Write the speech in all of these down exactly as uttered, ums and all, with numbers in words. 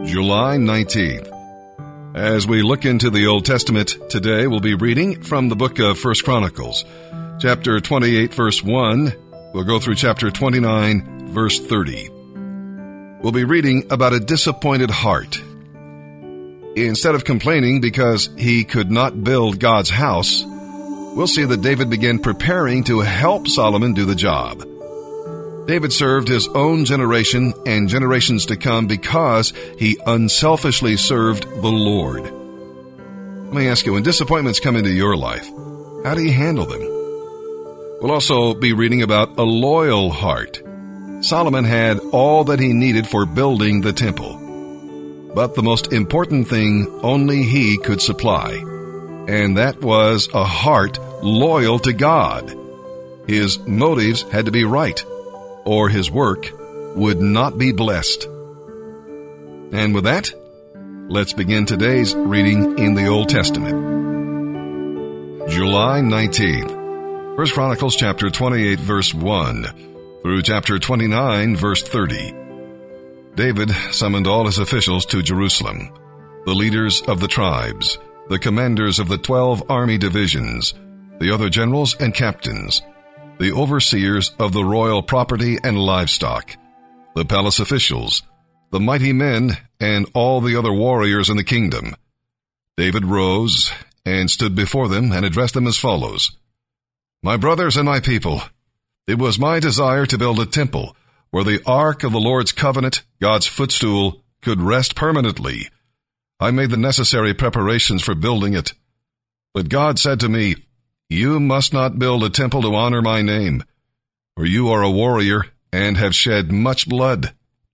July nineteenth. As we look into the Old Testament today, we'll be reading from the book of First Chronicles, chapter twenty-eight, verse one. We'll go through chapter twenty-nine, verse thirty. We'll be reading about a disappointed heart. Instead of complaining because he could not build God's house, we'll see that David began preparing to help Solomon do the job. David served his own generation and generations to come because he unselfishly served the Lord. Let me ask you, when disappointments come into your life, how do you handle them? We'll also be reading about a loyal heart. Solomon had all that he needed for building the temple. But the most important thing only he could supply, and that was a heart loyal to God. His motives had to be right, or his work would not be blessed. And with that, let's begin today's reading in the Old Testament. July nineteenth. First Chronicles chapter twenty-eight, verse one, through chapter twenty-nine, verse thirty. David summoned all his officials to Jerusalem, the leaders of the tribes, the commanders of the twelve army divisions, the other generals and captains, the overseers of the royal property and livestock, the palace officials, the mighty men, and all the other warriors in the kingdom. David rose and stood before them and addressed them as follows. My brothers and my people, it was my desire to build a temple where the ark of the Lord's covenant, God's footstool, could rest permanently. I made the necessary preparations for building it. But God said to me, You must not build a temple to honor my name, for you are a warrior and have shed much blood.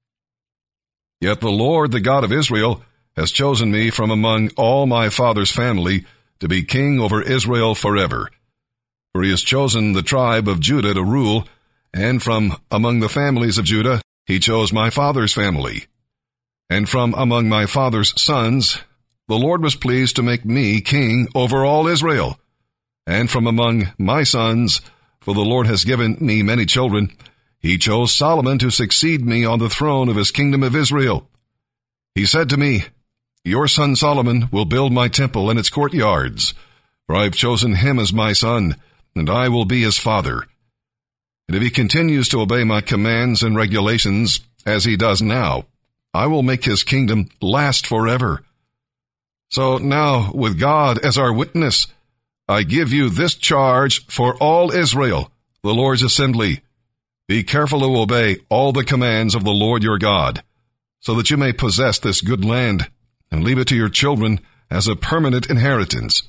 Yet the Lord, the God of Israel, has chosen me from among all my father's family to be king over Israel forever. For he has chosen the tribe of Judah to rule, and from among the families of Judah he chose my father's family. And from among my father's sons the Lord was pleased to make me king over all Israel. And from among my sons, for the Lord has given me many children, he chose Solomon to succeed me on the throne of his kingdom of Israel. He said to me, Your son Solomon will build my temple and its courtyards, for I have chosen him as my son, and I will be his father. And if he continues to obey my commands and regulations, as he does now, I will make his kingdom last forever. So now, with God as our witness, I give you this charge for all Israel, the Lord's assembly. Be careful to obey all the commands of the Lord your God, so that you may possess this good land and leave it to your children as a permanent inheritance.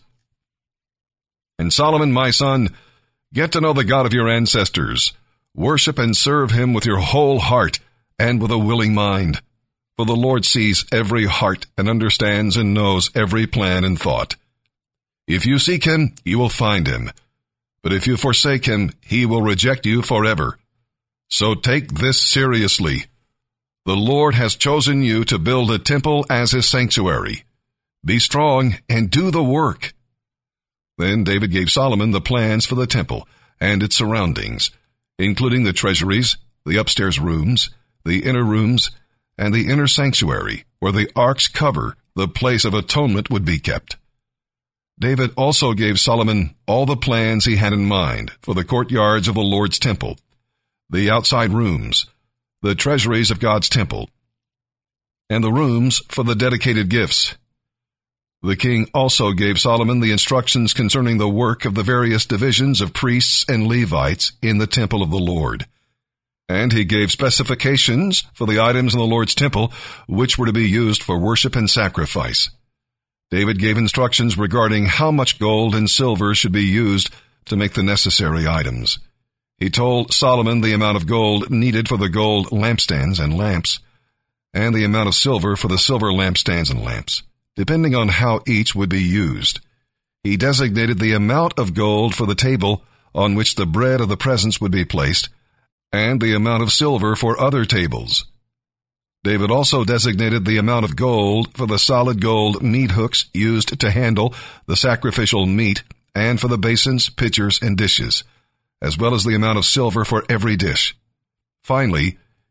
And Solomon, my son, get to know the God of your ancestors. Worship and serve him with your whole heart and with a willing mind. For the Lord sees every heart and understands and knows every plan and thought. If you seek him, you will find him. But if you forsake him, he will reject you forever. So take this seriously. The Lord has chosen you to build a temple as his sanctuary. Be strong and do the work. Then David gave Solomon the plans for the temple and its surroundings, including the treasuries, the upstairs rooms, the inner rooms, and the inner sanctuary, where the ark's cover, the place of atonement, would be kept. David also gave Solomon all the plans he had in mind for the courtyards of the Lord's temple, the outside rooms, the treasuries of God's temple, and the rooms for the dedicated gifts. The king also gave Solomon the instructions concerning the work of the various divisions of priests and Levites in the temple of the Lord. And he gave specifications for the items in the Lord's temple which were to be used for worship and sacrifice. David gave instructions regarding how much gold and silver should be used to make the necessary items. He told Solomon the amount of gold needed for the gold lampstands and lamps, and the amount of silver for the silver lampstands and lamps, depending on how each would be used. He designated the amount of gold for the table on which the bread of the presence would be placed, and the amount of silver for other tables. David also designated the amount of gold for the solid gold meat hooks used to handle the sacrificial meat, and for the basins, pitchers, and dishes, as well as the amount of silver for every dish. Finally,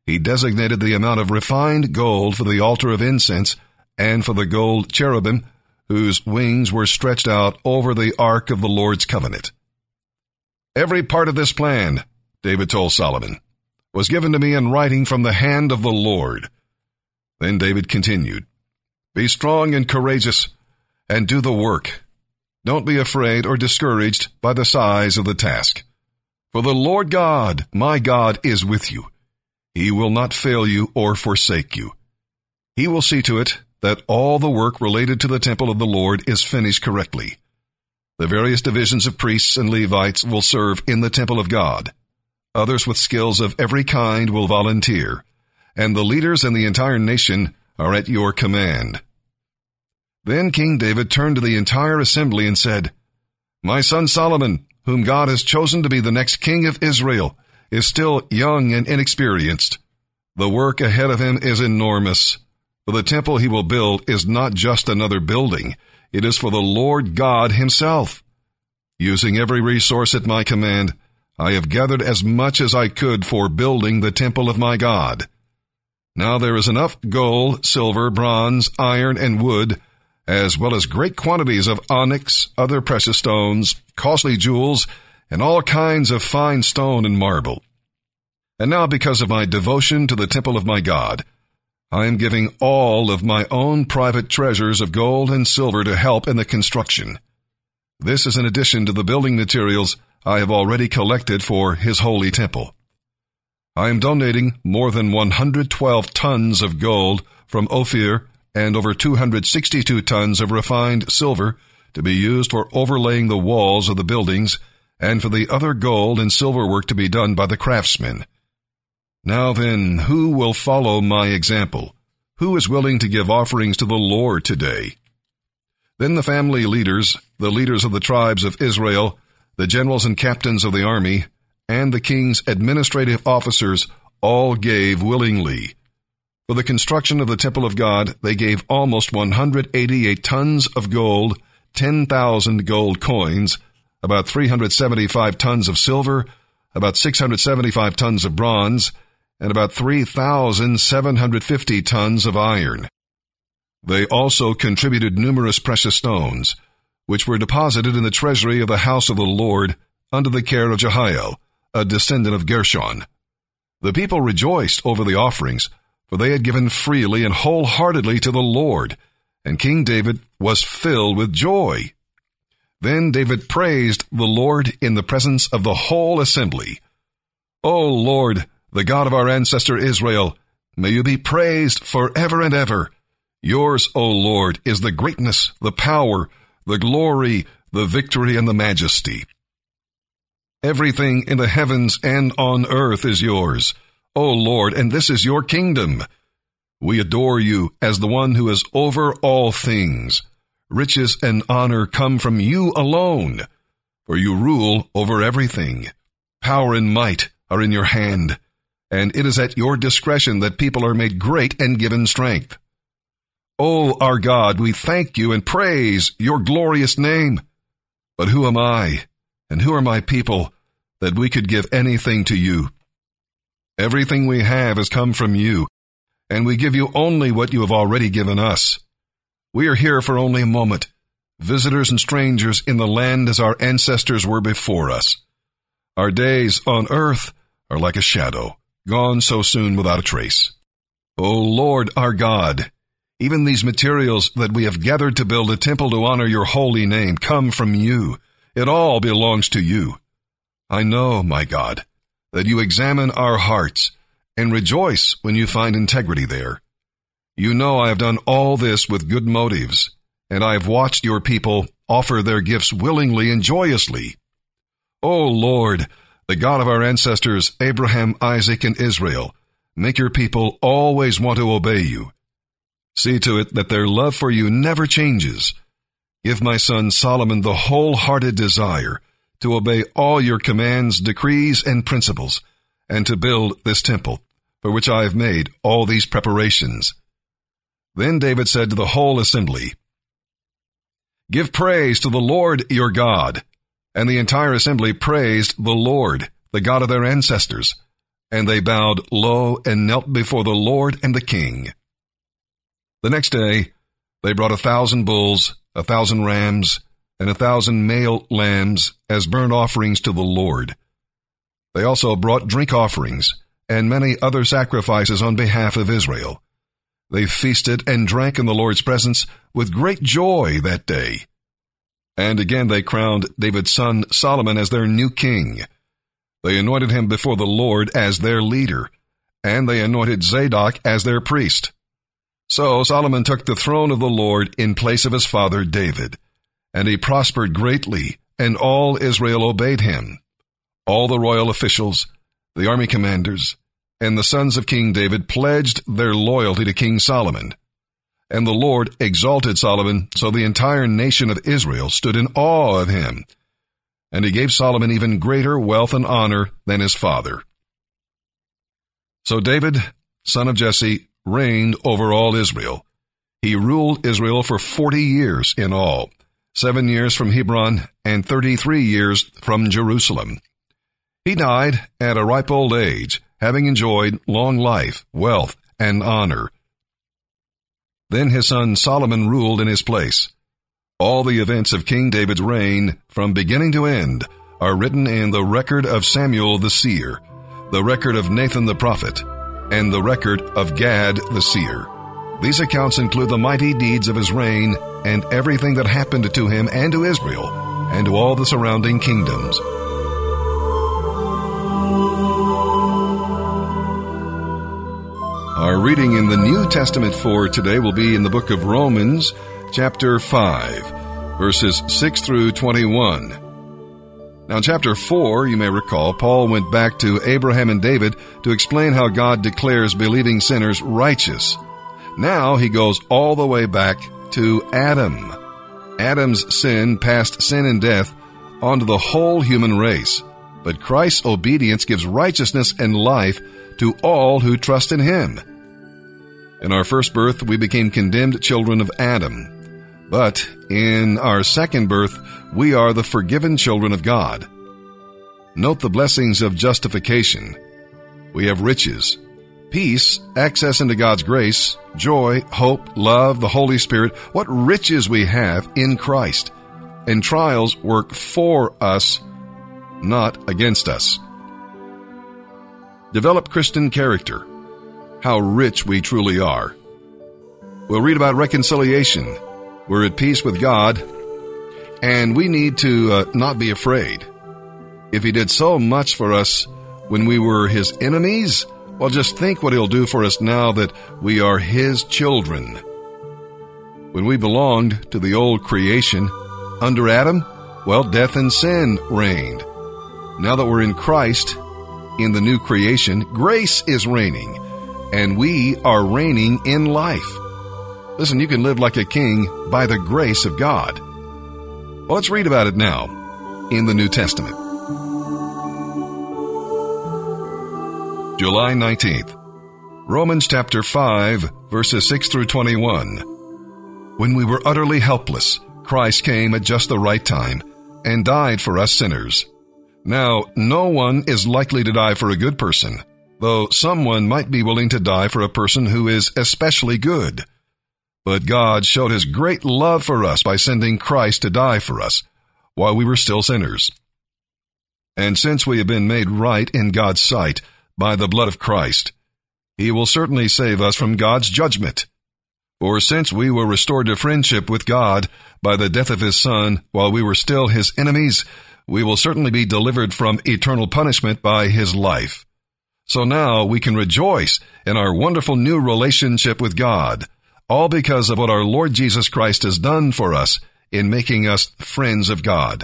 he designated the amount of refined gold for the altar of incense and for the gold cherubim, whose wings were stretched out over the ark of the Lord's covenant. Every part of this plan, David told Solomon, was given to me in writing from the hand of the Lord. Then David continued, Be strong and courageous, and do the work. Don't be afraid or discouraged by the size of the task. For the Lord God, my God, is with you. He will not fail you or forsake you. He will see to it that all the work related to the temple of the Lord is finished correctly. The various divisions of priests and Levites will serve in the temple of God. Others with skills of every kind will volunteer, and the leaders and the entire nation are at your command. Then King David turned to the entire assembly and said, My son Solomon, whom God has chosen to be the next king of Israel, is still young and inexperienced. The work ahead of him is enormous. For the temple he will build is not just another building. It is for the Lord God himself. Using every resource at my command, I have gathered as much as I could for building the temple of my God. Now there is enough gold, silver, bronze, iron, and wood, as well as great quantities of onyx, other precious stones, costly jewels, and all kinds of fine stone and marble. And now, because of my devotion to the temple of my God, I am giving all of my own private treasures of gold and silver to help in the construction. This is in addition to the building materials I have already collected for his holy temple. I am donating more than one hundred twelve tons of gold from Ophir and over two hundred sixty-two tons of refined silver to be used for overlaying the walls of the buildings and for the other gold and silver work to be done by the craftsmen. Now then, who will follow my example? Who is willing to give offerings to the Lord today? Then the family leaders, the leaders of the tribes of Israel, the generals and captains of the army, and the king's administrative officers all gave willingly. For the construction of the temple of God, they gave almost one hundred eighty-eight tons of gold, ten thousand gold coins, about three hundred seventy-five tons of silver, about six hundred seventy-five tons of bronze, and about three thousand seven hundred fifty tons of iron. They also contributed numerous precious stones, which were deposited in the treasury of the house of the Lord under the care of Jehiel, a descendant of Gershon. The people rejoiced over the offerings, for they had given freely and wholeheartedly to the Lord, and King David was filled with joy. Then David praised the Lord in the presence of the whole assembly. O Lord, the God of our ancestor Israel, may you be praised forever and ever. Yours, O Lord, is the greatness, the power, the glory, the victory, and the majesty. Everything in the heavens and on earth is yours, O Lord, and this is your kingdom. We adore you as the one who is over all things. Riches and honor come from you alone, for you rule over everything. Power and might are in your hand, and it is at your discretion that people are made great and given strength. O our God, we thank you and praise your glorious name. But who am I, and who are my people, that we could give anything to you? Everything we have has come from you, and we give you only what you have already given us. We are here for only a moment, visitors and strangers in the land as our ancestors were before us. Our days on earth are like a shadow, gone so soon without a trace. O Lord our God, even these materials that we have gathered to build a temple to honor your holy name come from you. It all belongs to you. I know, my God, that you examine our hearts and rejoice when you find integrity there. You know I have done all this with good motives, and I have watched your people offer their gifts willingly and joyously. O Lord, the God of our ancestors, Abraham, Isaac, and Israel, make your people always want to obey you. See to it that their love for you never changes. Give my son Solomon the wholehearted desire to obey all your commands, decrees, and principles, and to build this temple, for which I have made all these preparations. Then David said to the whole assembly, Give praise to the Lord your God. And the entire assembly praised the Lord, the God of their ancestors. and they bowed low and knelt before the Lord and the king. The next day they brought a thousand bulls, a thousand rams, and a thousand male lambs as burnt offerings to the Lord. They also brought drink offerings and many other sacrifices on behalf of Israel. They feasted and drank in the Lord's presence with great joy that day. And again they crowned David's son Solomon as their new king. They anointed him before the Lord as their leader, and they anointed Zadok as their priest. So Solomon took the throne of the Lord in place of his father David, and he prospered greatly, and all Israel obeyed him. All the royal officials, the army commanders, and the sons of King David pledged their loyalty to King Solomon. And the Lord exalted Solomon, so the entire nation of Israel stood in awe of him. And he gave Solomon even greater wealth and honor than his father. So David, son of Jesse, reigned over all Israel. He ruled Israel for forty years in all, seven years from Hebron and thirty-three years from Jerusalem. He died at a ripe old age, having enjoyed long life, wealth, and honor. Then his son Solomon ruled in his place. All the events of King David's reign, from beginning to end, are written in the record of Samuel the seer, the record of Nathan the prophet, and the record of Gad the seer. These accounts include the mighty deeds of his reign and everything that happened to him and to Israel and to all the surrounding kingdoms. Our reading in the New Testament for today will be in the book of Romans, chapter five, verses six through twenty-one. Now, in chapter four, you may recall, Paul went back to Abraham and David to explain how God declares believing sinners righteous. Now he goes all the way back to Adam. Adam's sin passed sin and death onto the whole human race, but Christ's obedience gives righteousness and life to all who trust in him. In our first birth, we became condemned children of Adam. But in our second birth, we are the forgiven children of God. Note the blessings of justification. We have riches, peace, access into God's grace, joy, hope, love, the Holy Spirit. What riches we have in Christ. And trials work for us, not against us. Develop Christian character. How rich we truly are. We'll read about reconciliation. We're at peace with God, and we need to uh, not be afraid. If he did so much for us when we were his enemies, well, just think what he'll do for us now that we are his children. When we belonged to the old creation, under Adam, well, death and sin reigned. Now that we're in Christ, in the new creation, grace is reigning, and we are reigning in life. Listen, you can live like a king by the grace of God. Well, let's read about it now in the New Testament. July nineteenth, Romans chapter five, verses six through twenty-one. When we were utterly helpless, Christ came at just the right time and died for us sinners. Now, no one is likely to die for a good person, though someone might be willing to die for a person who is especially good. But God showed his great love for us by sending Christ to die for us while we were still sinners. And since we have been made right in God's sight by the blood of Christ, he will certainly save us from God's judgment. For since we were restored to friendship with God by the death of his Son while we were still his enemies, we will certainly be delivered from eternal punishment by his life. So now we can rejoice in our wonderful new relationship with God, all because of what our Lord Jesus Christ has done for us in making us friends of God.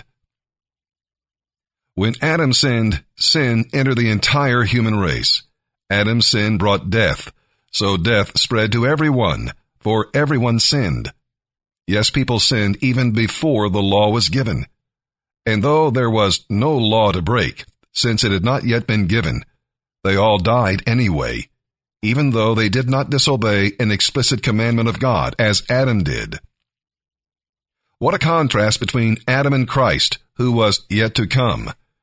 When Adam sinned, sin entered the entire human race. Adam's sin brought death, so death spread to everyone, for everyone sinned. Yes, people sinned even before the law was given. And though there was no law to break, since it had not yet been given, they all died anyway, even though they did not disobey an explicit commandment of God, as Adam did. What a contrast between Adam and Christ, who was yet to come.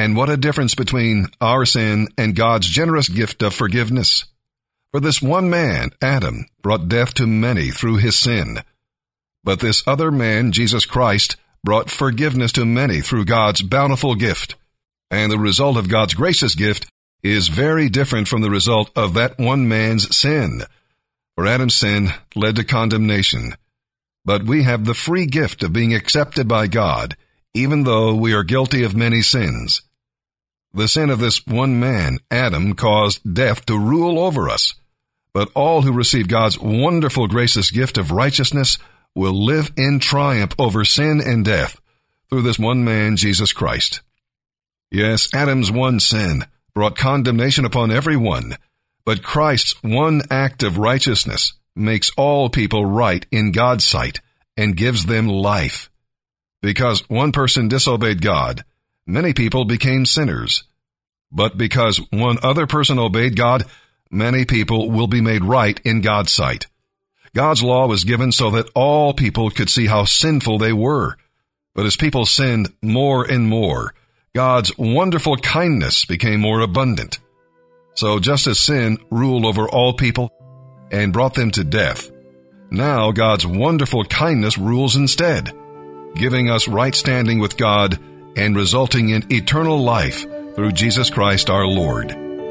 And what a difference between our sin and God's generous gift of forgiveness. For this one man, Adam, brought death to many through his sin. But this other man, Jesus Christ, brought forgiveness to many through God's bountiful gift. And the result of God's gracious gift is very different from the result of that one man's sin. For Adam's sin led to condemnation. But we have the free gift of being accepted by God, even though we are guilty of many sins. The sin of this one man, Adam, caused death to rule over us. But all who receive God's wonderful gracious gift of righteousness will live in triumph over sin and death through this one man, Jesus Christ. Yes, Adam's one sin brought condemnation upon everyone, but Christ's one act of righteousness makes all people right in God's sight and gives them life. Because one person disobeyed God, many people became sinners. But because one other person obeyed God, many people will be made right in God's sight. God's law was given so that all people could see how sinful they were. But as people sinned more and more, God's wonderful kindness became more abundant. So just as sin ruled over all people and brought them to death, now God's wonderful kindness rules instead, giving us right standing with God and resulting in eternal life through Jesus Christ our Lord.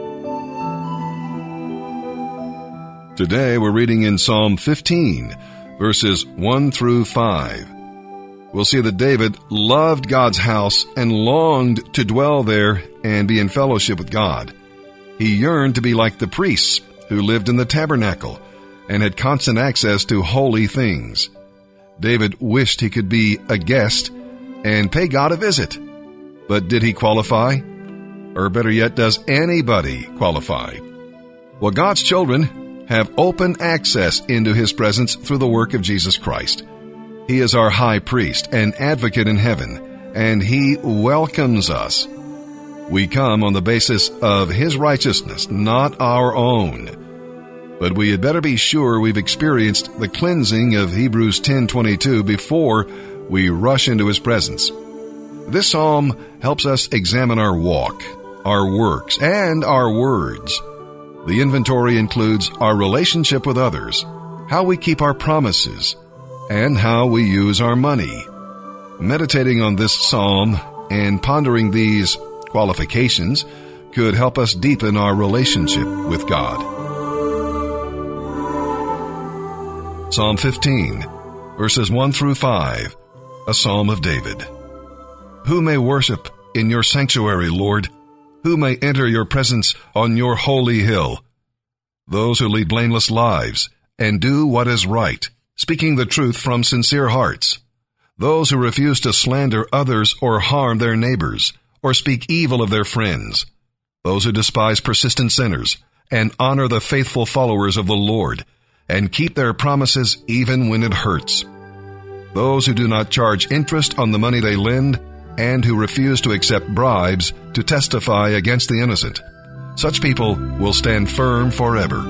Today we're reading in Psalm fifteen, verses one through five. We'll see that David loved God's house and longed to dwell there and be in fellowship with God. He yearned to be like the priests who lived in the tabernacle and had constant access to holy things. David wished he could be a guest and pay God a visit. But did he qualify? Or better yet, does anybody qualify? Well, God's children have open access into His presence through the work of Jesus Christ. He is our high priest and advocate in heaven, and He welcomes us. We come on the basis of His righteousness, not our own. But we had better be sure we've experienced the cleansing of Hebrews ten twenty-two before we rush into His presence. This psalm helps us examine our walk, our works, and our words. The inventory includes our relationship with others, how we keep our promises, and how we use our money. Meditating on this psalm and pondering these qualifications could help us deepen our relationship with God. Psalm fifteen, verses one through five, a psalm of David. Who may worship in your sanctuary, Lord? Who may enter your presence on your holy hill? Those who lead blameless lives and do what is right, speaking the truth from sincere hearts. Those who refuse to slander others or harm their neighbors, or speak evil of their friends. Those who despise persistent sinners and honor the faithful followers of the Lord, and keep their promises even when it hurts. Those who do not charge interest on the money they lend, and who refuse to accept bribes to testify against the innocent. Such people will stand firm forever.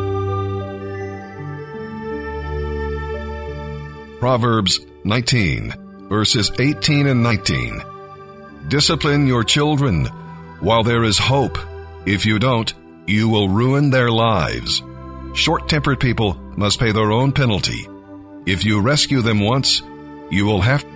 Proverbs nineteen, verses eighteen and nineteen. Discipline your children while there is hope. If you don't, you will ruin their lives. Short-tempered people must pay their own penalty. If you rescue them once, you will have